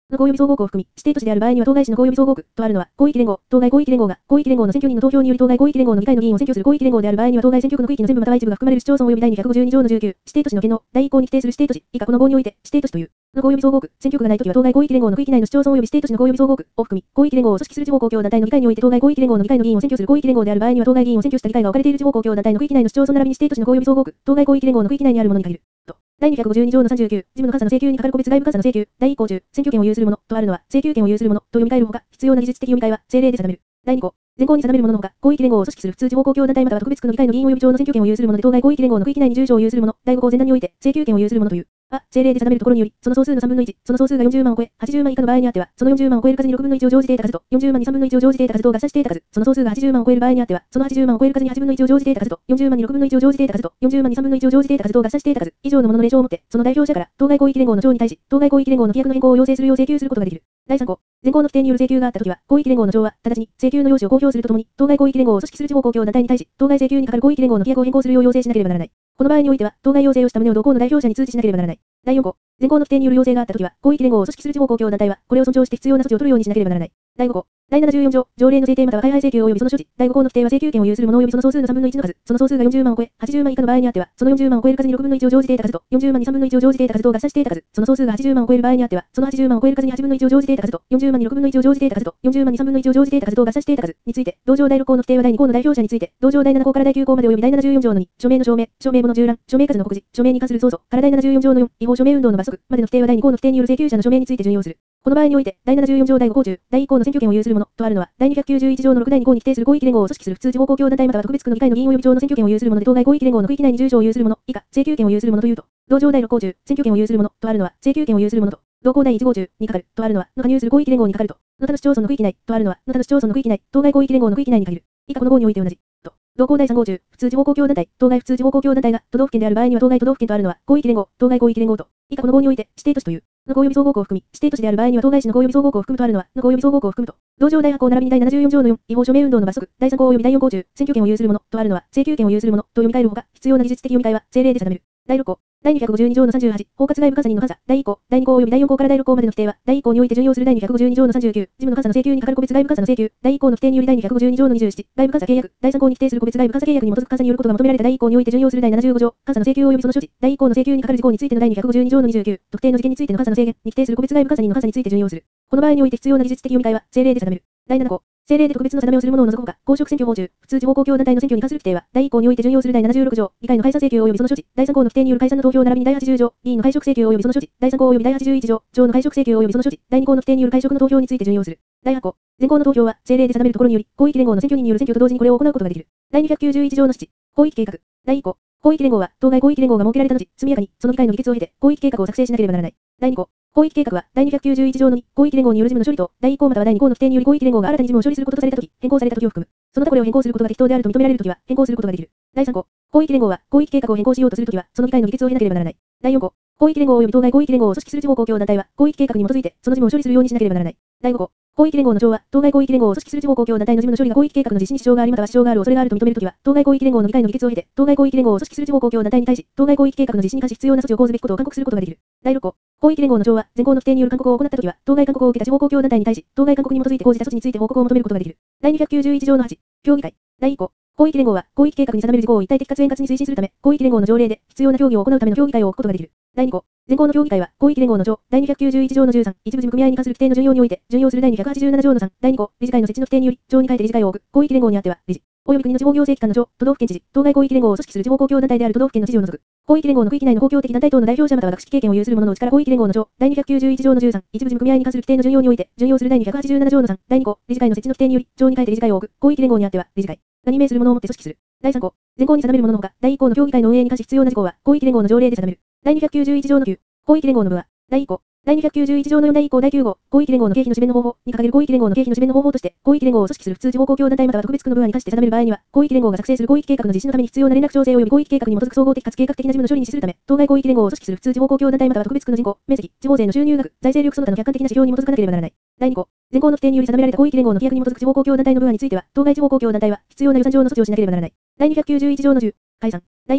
の合予備総合区を含み、指定都市である場合には当該市の合予備総合区とあるのは、広域連合、当該広域連合が、広域連合の選挙人の投票により当該広域連合の議会の議員を選挙する広域連合である場合には当該選挙区の区域の全部または一部が含まれる市町村及び第にひゃくごじゅうに条のじゅうきゅう、指定都市の県の第一項に規定する指定都市、以下この号において、指定都市という、の合予備総合区、選挙区がないときは当該広域連合の区域内の市町村及び指定都市の合予備総合区を含み、広域連合を組織する地方公共団体の議会において当該広域連合の議会の議員を選挙する広域連合である場合には当該議員を選挙した議会が置かれている地方公共団体の区域内の市町村並びに指定都市の合予備総合区、当該広域連合の区域内にあるものに限る。と。第にひゃくごじゅうに条のさんじゅうきゅう、事務の監査の請求に係る個別外部監査の請求、第一項中、選挙権を有するものとあるのは、請求権を有するものと読み替えるほか、必要な技術的読み替えは政令で定める。第二項、前項に定めるもののほか、広域連合を組織する普通地方公共団体または特別区の議会の議員及び町の選挙権を有するもので当該広域連合の区域内に住所を有するもの、第五項前段において請求権を有するものという。あ、政令で定めるところにより、その総数のさんぶんのいち、その総数がよんじゅうまんを超え、はちじゅうまん以下の場合にあっては、そのよんじゅうまんを超える数にろくぶんのいちを乗じていた数と、よんじゅうまんにさんぶんのいちを乗じていた数と合算していた数、その総数がはちじゅうまんを超える場合にあっては、そのはちじゅうまんを超える数にはちぶんのいちを乗じていた数と、よんじゅうまんにろくぶんのいちを乗じていた数と、よんじゅうまんにさんぶんのいちを乗じていた数と合算していた数、以上のものの例証をもって、その代表者から、当該広域連合の長に対し、当該広域連合の規約の変更を要請するよう請求することができる。第三項、前項の規定による請求があったときは、広域連合の長は、直ちに請求の用紙を公表するとともに、当該広域連合を組織する地方公共団体に対し、当該請求に係る広域連合の規約を変更するよう要請しなければならない。この場合においては、当該要請をした旨を同項の代表者に通知しなければならない。第四項、前項の規定による要請があったときは、広域連合を組織する地方公共団体は、これを尊重して必要な措置を取るようにしなければならない。第五項、第ななじゅうよん条、条例の制定または開廃請求及びその処置。第五項の規定は請求権を有するもの及びその総数のさんぶんのいちの数、その総数がよんじゅうまんを超え、はちじゅうまん以下の場合にあっては、そのよんじゅうまんを超える数にろくぶんのいちを乗じていた数と、よんじゅうまんにさんぶんのいちを乗じていた数と合算していた数、その総数がはちじゅうまんを超える場合にあっては、そのはちじゅうまんを超える数にはちぶんのいちを乗じていた数と、よんじゅうまんにろくぶんのいちを乗じていた数と、よんじゅうまんにさんぶんのいちを乗じていた数と合算していた数について、同条第六項の規定は第二項の代表者について、同条第七項から第九項まで及び第ななじゅうよん条のに、署名の証明、証明簿の従覧、署名数の告示、署名に関する操作から第ななじゅうよん条のよん、違法署名運動の罰則までの規定は第二項の規定による請求者の署名について準用する。この場合において、第ななじゅうよん条第五項中、第一項の選挙権を有するものとあるのは、第にひゃくきゅうじゅういち条のろく第二項に規定する広域連合を組織する普通地方公共団体または特別区の議会の議員及び町の選挙権を有するもので当該広域連合の区域内に住所を有するもの以下、請求権を有するものというと、同条第六項中、選挙権を有するものとあるのは、請求権を有するものと、同項第一号中にかかるとあるのは、の加入する広域連合にかかると、の他の市町村の区域内とあるのは、の他の市町村の区域内、当該広域連合の区域内に限る。以下この号において同じ。と、同項第三号中、普通地方公共団体、当該普通地方公共団体が都道府県である場合には当該都道府県とあるのは、広域連合、当該広域連合と、以下この号において指定都市という。の合予備総合区を含み、指定都市である場合には当該市の合予備総合区を含むとあるのは、の合予備総合区を含むと、同条第八項並びに第ななじゅうよん条のよん、違法署名運動の罰則、第三項及び第四項中、選挙権を有するものとあるのは、請求権を有するものと読み替えるほか、必要な技術的読み替えは政令で定める。第六項、第にひゃくごじゅうに条のさんじゅうはち、包括外部監査人の監査、第一項、第二項及び第四項から第六項までの規定は、第一項において準用する第にひゃくごじゅうに条のさんじゅうきゅう、事務の監査の請求に係る個別外部監査の請求、第一項の規定により第にひゃくごじゅうに条のにじゅうなな、外部監査契約、第三項に規定する個別外部監査契約に基づく監査によることが求められた第一項において準用する第ななじゅうご条、監査の請求及びその処置、第一項の請求に係る事項についての第にひゃくごじゅうに条のにじゅうきゅう、特定の事件についての監査の制限に規定する個別外部監査人の監査について準用する。この場合において必要な技術的読み替えは政令で定める。第七項、政令で特別の定めをするものを除くほか、公職選挙法中、普通地方公共団体の選挙に関する規定は、第一項において準用する第ななじゅうろく条、議会の解散請求及びその処置、第三項の規定による解散の投票並びに第はちじゅう条、議員の解職請求及びその処置、第三項及び第はちじゅういち条、長の解職請求及びその処置、第二項の規定による解職の投票について準用する。第八項、前項の投票は政令で定めるところにより、広域連合の選挙人による選挙と同時にこれを行うことができる。第にひゃくきゅうじゅういち条の七、広域計画。第一項、広域連合は、当該広域連合が設けられた後、速やかにその議会の議決を経て、広域計画を作成しなければならない。第二項、広域計画は、第にひゃくきゅうじゅういち条のに、広域連合による事務の処理と、第一項または第二項の規定により広域連合が新たに事務を処理することとされたとき、変更されたときを含む。その他これを変更することが適当であると認められるときは、変更することができる。第三項、広域連合は、広域計画を変更しようとするときは、その議会の議決を経なければならない。第四項、広域連合及び当該広域連合を組織する地方公共団体は、広域計画に基づいて、その事務を処理するようにしなければならない。第五項、広域連合の長は、当該広域連合を組織する地方公共団体の事務の処理が広域計画の実施に支障がありまたは支障がある恐れがあると認めるときは、当該広域連合の議会の議決を経て、当該広域連合を組織する地方公共団体に対し、当該広域計画の実施に関し必要な措置を講ずべきことを勧告することができる。第六項、広域連合の長は、前項の規定による勧告を行ったときは、当該勧告を受けた地方公共団体に対し、当該勧告に基づいて講じた措置について報告を求めることができる。第にひゃくきゅうじゅういち条のはち、協議会。第一項、広域連合は、広域計画に定める事項を一体的かつ円滑に推進するため、広域連合の条例で必要な協議を行うための協議会を置くことができる。第二項、前項の協議会は、広域連合の条、第にひゃくきゅうじゅういち条のじゅうさん、一部事務組合に関する規定の準用において、準用する第にひゃくはちじゅうなな条のさん、第二項、理事会の設置の規定により、条に書いて理事会を置く、広域連合にあっては、理事、及び国の地方行政機関の長、都道府県知事、当該広域連合を組織する地方公共団体である都道府県の知事を除く、広域連合の区域内の公共的団体等の代表者または学識経験を有する者のうちから広域連合の長、第にひゃくきゅうじゅういち条のじゅうさん、一部事務組合に関する規定の準用において、準用する第にひゃくはちじゅうなな条のさん、第二項、理事会の設置の規定により、条に書いて理事会を置く、広域連合にあっては、理事会が任命する者をもって組織する。第三項、前項に定めるもののほか、第一項の協議会の運営に関し必要な事項は、広域連合の条例で定める。第にひゃくきゅうじゅういち条のきゅう、広域連合の部は、第一項、第にひゃくきゅうじゅういち条のよん第一項第九号、広域連合の経費の紙面の方法に掲げる広域連合の経費の紙面の方法として、広域連合を組織する普通地方公共団体または特別区の部はに関して定める場合には、広域連合が作成する広域計画の実施のために必要な連絡調整及び広域計画に基づく総合的かつ計画的な事務の処理に資するため、当該広域連合を組織する普通地方公共団体または特別区の人口、面積、地方税の収入額、財政力その他の客観的な指標に基づかなければならない。第二項、前項の規定により定められた広域連合の規約に基づく地方公共団体の部はについては、当該地方公共団体は必要な予算上の措置をしなければならない。第にひゃくきゅうじゅういち条のじゅう、解散。第一項、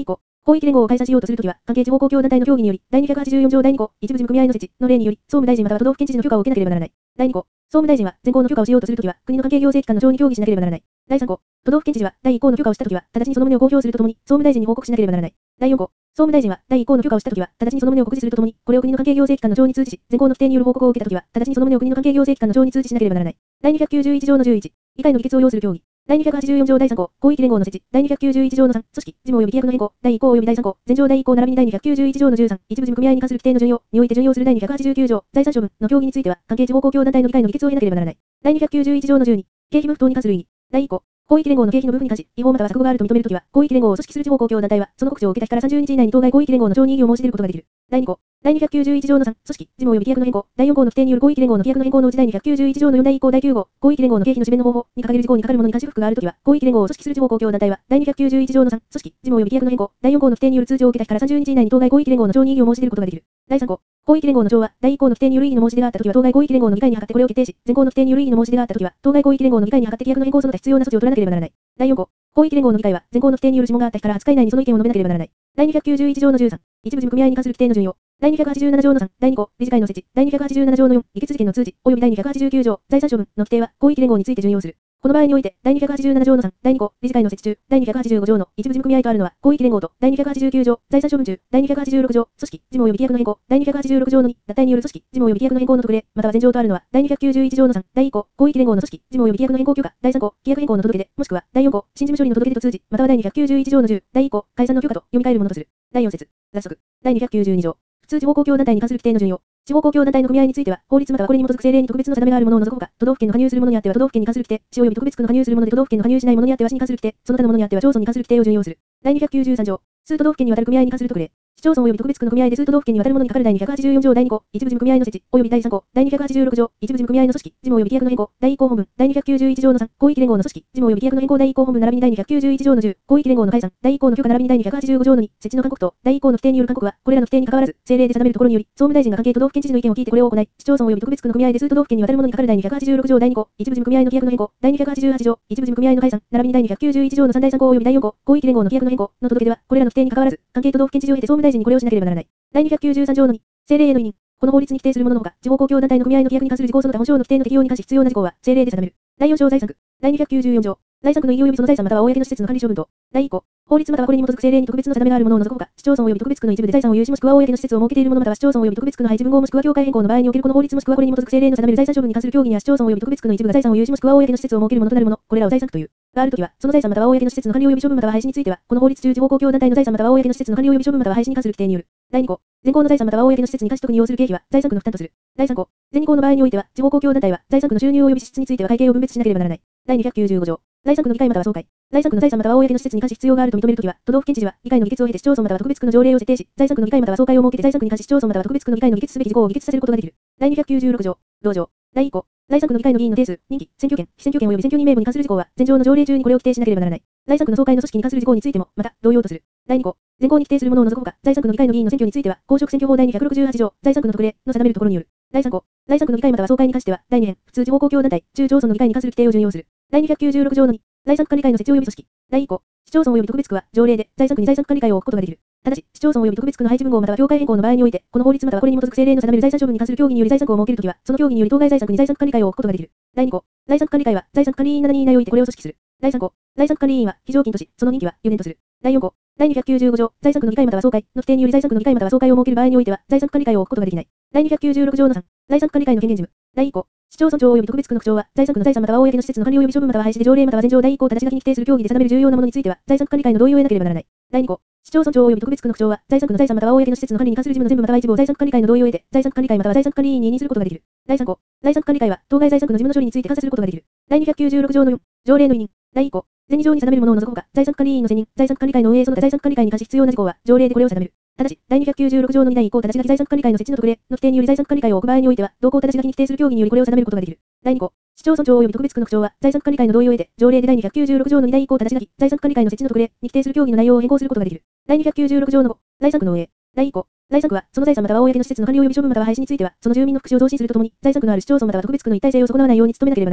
広域連合を開催しようとするときは、関係地方公共団体の協議により、第にひゃくはちじゅうよん条第に項、一部事務組合の設置の例により、総務大臣または都道府県知事の許可を受けなければならない。第に項、総務大臣は全項の許可をしようとするときは、国の関係行政機関の長に協議しなければならない。第さん項、都道府県知事は第いっ項の許可をしたときは、直ちにその旨を公表するとともに、総務大臣に報告しなければならない。第よん項、総務大臣は第いっ項の許可をしたときは、直ちにその旨を告示するとともに、これを国の関係行政機関の長に通知し、全項の規定による報告を受けたときは、直ちにその旨を国の関係行政機関の長に通知しなければならない。第にひゃくきゅうじゅういち条のじゅういち、議会の議決を要する協議。第にひゃくはちじゅうよん条第さん項、広域連合の設置。第にひゃくきゅうじゅういち条のさん、組織、事務及び規約の変更。第いっ項及び第さん項、前条第いっ項並びに第にひゃくきゅうじゅういち条のじゅうさん、一部事務組合に関する規定の準用において準用する第にひゃくはちじゅうきゅう条、財産処分の協議については、関係地方公共団体の議会の議決を経なければならない。第にひゃくきゅうじゅういち条のじゅうに、経費分不当に関する異議。第いっ項、広域連合の経費の部分に関し、違法または錯誤があると認めるときは、広域連合を組織する地方公共団体は、その告知を受けた日からさんじゅうにち以内に当該広域連合の長に異議を申し出ることができる。第に項、第にひゃくきゅうじゅういち条のさん、組織、事務及び規約の変更。第よん項の規定による広域連合の規約の変更のうち第にひゃくきゅうじゅういち条のよん第いっ項第きゅう号、広域連合の経費の支弁の方法に掲げる事項に係るものに関し不服があるときは、広域連合を組織する地方公共団体は、第にひゃくきゅうじゅういち条のさん、組織、事務及び規約の変更。第よん項の規定による通知を受けた日からさんじゅうにち以内に当該広域連合の長に異議を申し出ることができる。第さん項、広域連合の長は、第いっ項の規定による異議の申し出があったときは、当該広域連合の議会に諮ってこれを決定し、前項の規定による異議の申し出があったときは、当該広域連合の議会に諮って規約の変更その他必要な措置を取らなければならない。第よん項、広域連合の議会は、前項の規定による諮問があった日からはつか以内にその意見を述べなければならない。第にひゃくきゅうじゅういち条のじゅうさん、一部事務組合に関する規定の準用。第にひゃくはちじゅうなな条のさん、だいに項、理事会の設置。第にひゃくはちじゅうなな条のよん、議決事件の通知、及び第にひゃくはちじゅうきゅう条、財産処分の規定は、広域連合について準用する。この場合において、第にひゃくはちじゅうなな条のさん、だいに項、理事会の設置中、第にひゃくはちじゅうご条の一部事務組合とあるのは、広域連合と、第にひゃくはちじゅうきゅう条、財産処分中、第にひゃくはちじゅうろく条、組織、事務及び規約の変更、第にひゃくはちじゅうろく条のに、脱退による組織、事務及び規約の変更の特例、または前条とあるのは、第にひゃくきゅうじゅういち条のさん、だいいっ項、広域連合の組織、事務及び規約の変更許可、第さん項、規約変更の届け出、もしくは、だいよん項、新事務処理の届け出と通知、または第にひゃくきゅうじゅういち条のじゅう、だいいっ項、解散の許可と読み替えるものとする。だいよん節、雑則。だいにひゃくきゅうじゅうに条。普通地方公共団体に関する規定の準用。地方公共団体の組合については、法律またはこれに基づく政令に特別の定めがあるものを除くほか、都道府県の加入するものにあっては都道府県に関する規定、市及び特別区の加入するもので都道府県の加入しないものにあっては市に関する規定、その他のものにあっては町村に関する規定を準用する。だいにひゃくきゅうじゅうさん条。数都道府県にわたる組合に関する特例。市町村及び特別区の組合で数都道府県にわたるものにかかる第にひゃくはちじゅうよん条だいに項、一部事務組合の設置、及びだいさん項、だいにひゃくはちじゅうろく条、一部事務組合の組織、事務及び規約の変更、だいいっ項本文、だいにひゃくきゅうじゅういち条のさん、広域連合の組織、事務及び規約の変更だいいっ項本文並びにだいにひゃくきゅうじゅういち条のじゅう、広域連合の解散、だいいっ項の許可並びにだいにひゃくはちじゅうご条のに、設置の勧告と、だいいっ項の規定による勧告は、これらの規定に関わらず、政令で定めるところにより、総務大臣が関係都道府県知事の意見を聞いてこれを行い、市町村及び特別区の組合で数都道府県にわたるものにかかる第にひゃくはちじゅうろく条だいに項、一部事務組合の規約の変更、だいにひゃくはちじゅうはち条、一部事務組合の解散、並びにだいにひゃくきゅうじゅういち条のさんだいさん項及びだいよん項、広域連合の規約の変更の届け出は、これらの規定に関わらず、関係都道府県知事を経て総務大臣にこれをしなければならない。だいにひゃくきゅうじゅうさん条のに、政令への委任。この法律に規定するもののほか、地方公共団体の組合の規約に関する事項その他本省の規定の適用に関し必要な事項は、政令で定める。だいよん章財産区。だいにひゃくきゅうじゅうよん条。財産区の異議及びその財産または公の施設の管理処分と。だいいっ項。法律またはこれに基づく政令に特別の定めがあるものを除くほか、市町村及び特別区の一部で財産を有しもしくは公の施設を設けているものまたは市町村及び特別区の配置分合もしくは境界変更の場合におけるこの法律もしくはこれに基づく政令の定める財産処分に関する協議には市町村及び特別区の一部が財産を有しもしくは公の施設を設けるものとなるもの、これらを財産区という。があるときは、その財産または公の施設の管理及び処分または廃止については、この法律中地方公共団体の財産または公の施設の管理及び処分または廃止に関する規定による。だいに項。全項の財産または公の施設に関し特に要する経費は財産区の負担とする。だいさん項。全に項の場合においては、地方公共団体は財産区の収入及び支出については会計を分別しなければならない。だいにひゃくきゅうじゅうご条。財産区の議会または総会。財産区の財産または公の施設に関し必要があると認めるときは、都道府県知事は議会の議決を経て市町村または特別区の条例を設定し、財産区の議会または総会を設けて財産区に関し市町村または特別区の議会の議決すべき事項を議決させることができる。だいにひゃくきゅうじゅうろく条。同条。だいいっ項。財産区の議会の議員の定数、任期、選挙権、非選挙権及び選挙人名簿に関する事項は、前条の条例中にこれを規定しなければならない。財産区の総会の組織に関する事項についても、また、同様とする。だいに項。前項に規定するものを除くほか、財産区の議会の議員の選挙については、公職選挙法だいにひゃくろくじゅうはち条、財産区の特例の定めるところによる。だいさん項。財産区の議会または総会に関しては、だいに編、普通地方公共団体、中町村の議会に関する規定を準用する。だいにひゃくきゅうじゅうろく条のに、財産区管理会の設置及び組織。だいいっ項。市町村及び特別区は、条例で、財産区に財産区管理会を置くことができる。ただし、市町村及び特別区の配置分合または境界変更の場合において、この法律またはこれに基づく政令の定める財産処分に関する協議により財産区を設けるときは、その協議により当該財産区に財産区管理会を置くことができる。だいに項。財産区管理会は、財産区管理委員ななにん以内においてこれを組織する。だいさん項。財産区管理委員は、非常勤とし、その任期はよねんとする。だいよん項。だいにひゃくきゅうじゅうご条、財産区の議会または総会の規定により財産区の議会または総会を設ける場合においては、財産区管理会を置くことができない。だいにひゃくきゅうじゅうろく条のさん、財産区管理会の権限事務。だいいっ項。市町村長及び特別区の区長は、財産区の財産または公の施設の管理及び処分または廃止で条例または前条だいいっ項ただし書きに規定する協議で定める重要なものについては、財産区管理会の同意を得なければならない。だいに項。市町村長及び特別区の区長は、財産区の財産または公の施設の管理に関する事務の全部または一部を財産区管理会の同意を得て、財産区管理会または財産区管理委員に委任することができる。だいさん項。財産区管理会は、当該財産区の事務の処理について監査することができる。だいにひゃくきゅうじゅうろく条のよん、条例の委任。だいいっ項。前に条に定めるものを除くほか、財産区管理委員の選任、財産区管理会の運営その他財産区管理会に関し必要な事項は、条例でこれを定める。ただし、だいにひゃくきゅうじゅうろく条のにだいいっ項ただし書き財産区管理会の設置の特例の規定により財産区管理会を置く場合においては、同項ただし書きに規定する協議によりこれを定めることができる。だいに項。市町村長及び特別区の区長は、財産区管理会の同意を得て、条例でだいにひゃくきゅうじゅうろく条のにだいいっ項ただし書き、財産区管理会の設置の特例に規定する協議の内容を変更することができる。だいにひゃくきゅうじゅうろく条のご、財産区の運営。だいいっ項。財産区は、その財産または公の施設の管理及び処分または廃止については、その住民の福祉を増進するとともに、財産区のある市町村または特別区の一体性を損なわないように努めなければならない。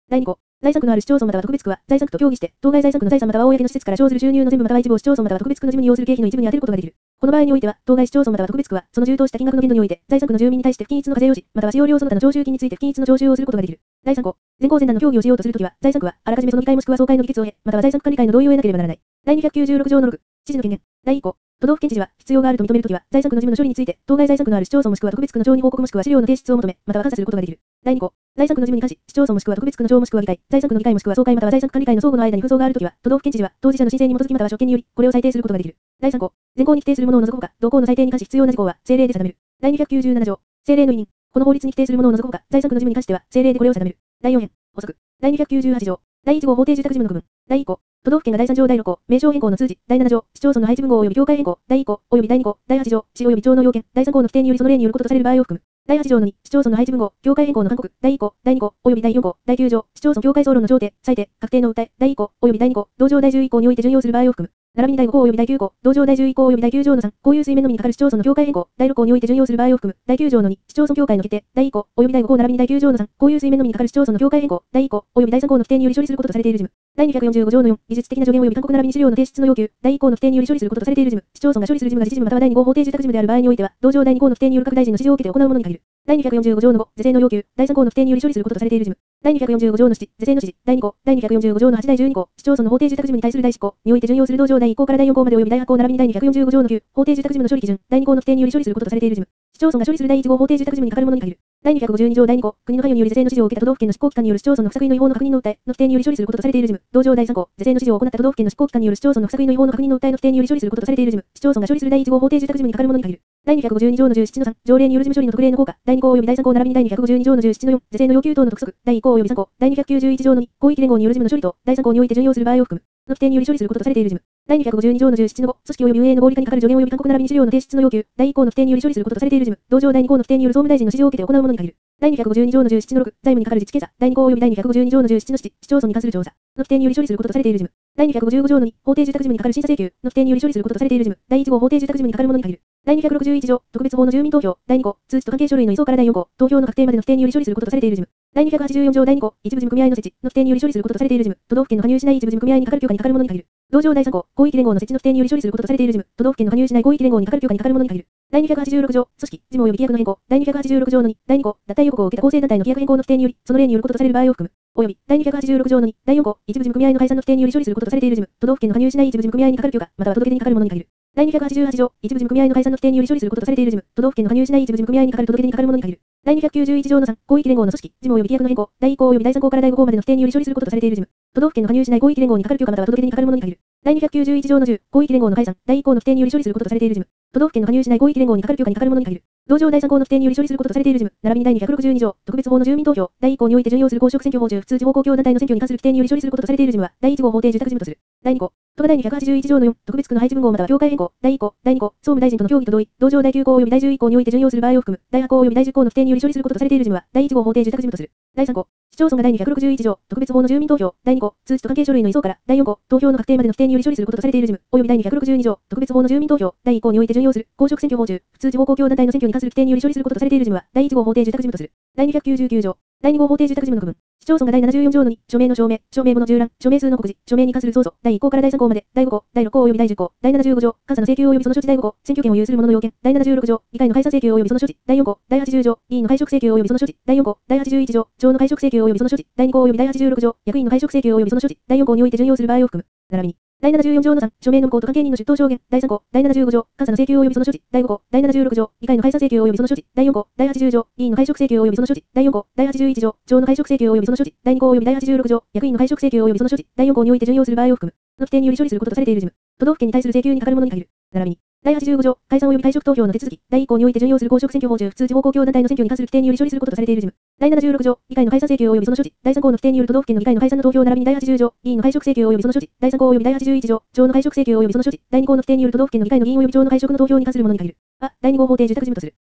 だいに項、財産区のある市町村または特別区は、財産区と協議して、当該財産区の財産または公の施設から生ずる収入の全部または一部を市町村または特別区の事務に要する経費の一部に充てることができる。この場合においては、当該市町村または特別区は、その充当した金額の限度において、財産区の住民に対して不均一の課税をし、または使用料その他の徴収金について不均一の徴収をすることができる。だいさん項、全項前段の協議をしようとするときは、財産区は、あらかじめその議会もしくは総会の議決を経、または財産区管理会の同意を得なければならない。だいにひゃくきゅうじゅうろく条のろく、知事の権限。だいい項、都道府県知事は、必要があると認めるときは、財産区の事務の処理について、当該財産区のある市町村もしくは特別区の長に報告もしくは資料の提出を求め、または監査することができる。だいに項、財産区の事務に関し、市町村もしくは特別区の長もしくは議会、財産区の議会もしくは総会または財産区管理会の相互の間に紛争があるときは、都道府県知事は、当事者の申請に基づきまたは職権により、これを裁定することができる。だいさん項、前項に規定するものを除くほか、同項の裁定に関し必要な事項は、政令で定める。だいにひゃくきゅうじゅうなな条、政令の委任。この法律に規定するものを除くほか、財産区の事務に関しては、政令でこれを定める。だいよん編、補足。だいにひゃくきゅうじゅうはち条、だいいち号法定住宅事務の区分。だいい項、都道府県がだいさん条だいろっ項、名称変更の通知。だいなな条、市町村の配置分号及び境界変更。だいい項、及びだいに項、だいはち条、市及び町の要件。だいさん項の規定によりその例によることとされる場合を含む。だいはち条のに、市町村の配置分号、境界変更の勧告。だいい項、だいに項、及びだいよん項、だいきゅう条、市町村境界総論の上定、裁定、確定の訴え。だいい項、及びだいに項、同条だいじゅうい項において準用する場合を含む。並びにだいご項及びだいきゅう項、同条だいじゅうい項及びだいきゅう条のさん、公有水面のみにかかる市町村の境界変更。だいろっ項において準用する場合を含む。だいきゅう条のに、市町村境界の決定。だいい項、及びだいご項並びにだいきゅう条のさん、公有水面のみにかかる市町村の境界変更。だいい項、及びだいさん項の規定により処理することとされている事務。だいにひゃくよんじゅうご条のよん、技術的な助言及び勧告並びに資料の提出の要求。だいい項の規定により処理することとされている事務。市町村が処理する事務が自治事務またはだいに号法定住宅事務である場合においては、同条だいに項の規定による各大臣の指示を受けて行うものに限る。だいにひゃくよんじゅうご条のご、是正の要求。だいさん項の規定により処理することとされている事務。だいにひゃくよんじゅうご条のなな、是正の指示。だいに項、だいにひゃくよんじゅうご条のはちだいじゅうに項、市町村の法定住宅事務に対するだいいち項において準用する同条だいい項からだいよん項まで及びだいはち項並びにだいにひゃくよんじゅうご条のきゅう、法定住宅事務の処理基準。だいに項の規定により処理することとされている事務。市町村が処理するだいいち号法定住宅事務に係るものに限る。だいにひゃくごじゅうに条だいに項、国の関与により是正の指示を受けた都道府県の執行機関による市町村の不作為の違法の確認の訴えの規定により処理することとされている事務。同条だいさん項、是正の指示を行った都道府県の執行機関による市町村の不作為の違法の確認の訴えの規定により処理することとされている事務。市町村が処理するだいいち号法定住宅事務に係るものに限る。だいにひゃくごじゅうに条のじゅうななのさん、条例による事務処理の特例の効果。だいに項及びだいさん項並びにだいにひゃくごじゅうに条のじゅうななのよん、是正の要求等の督促。だいい項及びさん項、だいにひゃくきゅうじゅういち条のに、広域連合による事務の処理と、だいさん項において準用する場合を含む。の規定により処理することとされている事務。だいにひゃくごじゅうに条のじゅうななのご、組織及び運営の合理化に係る助言及び勧告並びに資料の提出の要求。だいい項の規定により処理することとされている事務。同条だいに項の規定による総務大臣の指示を受けて行うものに限る。だいにひゃくごじゅうに条のじゅうななのろく、財務に係る自治検査。だいに項及びだいにひゃくごじゅうに条のじゅうななのな、市町村に関する調査。の規定により処理することとされている事務。だいにひゃくごじゅうご条のに、法定住宅事務に係る審査請求。の規定により処理することとされている事務。だいいち号法定住宅事務に係るものに限る。だいにひゃくろくじゅういち条、特別法の住民投票。だいに項、通知と関係書類の移送からだいよん項、投票の確定までの規定により処理することとされている事務。だいにひゃくはちじゅうよん条だいに項、一部事務組合の設置の規定により処理することとされている事務。都道府県の加入しない一部事務組合に係る許可に係るものに限る。同条だいさん項、広域連合の設置の規定により処理することとされている事務。都道府県の加入しない広域連合に係る許可に係るものに限る。だいにひゃくはちじゅうろく条、組織、事務及び規約の変更。だいにひゃくはちじゅうろく条のに、だいに項、脱退予告を受けた構成団体の規約変更の規定により、その例によることとされる場合を含む。及び、だいにひゃくはちじゅうろく条のに、だいよん項、一部事務組合の解散の規定により処理することとされている事務。都道府県の加入しない一部事務組合に係る許可、または届け出に係るものに限る。だいにひゃくはちじゅうはち条、一部事務組合の解散の規定により処理することとされている事務。都道府県の加入しない一部事務組合に係る届け出に係るものに限る。だいにひゃくきゅうじゅういち条のさん、広域連合の組織、事務及び規約の変更。だいい項及びだいさん項からだいご項までの規定により処理することとされている事務。都道府県の加入しない広域連合に係る許可または届け出に係るものに限る。だいにひゃくきゅうじゅういち条のじゅう、広域連合の解散。だいい項の規定により処理することとされている事務。都道府県の加入しない広域連合に係る許可に係るものに限る。同条だいさん項の規定により処理することとされている事務。並びにだいにひゃくろくじゅうに条、特別法の住民投票。だいい項において準用する公職選挙法中普通地方公共団体の選挙に関する規定により処理することとされている事務は、だいいち号法定住宅事務とする。だいに項、都がだいにひゃくはちじゅういち条のよん、特別区の配置分号または境界変更。だいい項、だいに項、総務大臣との協議と同意。同条だいきゅう項及びだいじゅうい項において準用する場合を含む。だいはち項及びだいじゅう項の規定により処理することとされている事務は、だいいち号法定住宅事務とする。だいさん項、市町村がだいにひゃくろくじゅういち条、特別法の住民投票。だいに項、通知と関係書類の移送から。だいよん項、投票の確定までの規定により処理することとされている事務。及びだいにひゃくろくじゅうに条、特別法の住民投票。だいい項において準用する公職選挙法中普通地方公共団体の選挙に関する規定により処理することとされている事務は、だいいち号法定住宅事務とする。だいにひゃくきゅうじゅうきゅう条、だいに号法定住宅事務の区分。市町村がだいななじゅうよん条のに、署名の証明、署名簿の従覧、署名数の告示、署名に関する操作。だいい項からだいさん項まで。だいご項、だいろっ項及びだいじゅう項。だいななじゅうご条、監査の請求及びその処置。だいご項、選挙権を有する者の要件。だいななじゅうろく条、議会の解散請求及びその処置。だいよん項、だいはちじゅう条、議員の解職請求及びその処置。だいよん項、だいはちじゅういち条、庁の解職請求及びその処置。だいに項及びだいはちじゅうろく条、役員の解職請求及びその処置。だいよん項において準用する場合を含む。並びに。だいななじゅうよん条のさん、署名の無効と関係人の出頭証言。だいさん項、だいななじゅうご条、監査の請求及びその処置。だいご項、だいななじゅうろく条、議会の解散請求及びその処置。だいよん項、だいはちじゅう条、議員の解職請求及びその処置。だいよん項、だいはちじゅういち条、庁の解職請求及びその処置。だいに項及びだいはちじゅうろく条、役員の解職請求及びその処置。だいよん項において準用する場合を含む。の規定により処理することとされている事務。都道府県に対する請求に係るものに限る。並びに。だいはちじゅうご条、解散及び退職投票の手続き。だいい項において準用する公職選挙法中普通地方公共団体の選挙に関する規定により処理することとされている事務。だいななじゅうろく条、議会の解散請求及びその処置。だいさん項の規定による都道府県の議会の解散の投票並びにだいはちじゅう条、議員の解職請求及びその処置。だいさん項及びだいはちじゅういち条、庁の解職請求及びその処置。だいに項の規定による都道府県の議会の議員及び庁の解職の投票に関するものに限る。あ、だいに号法定住宅事務とする。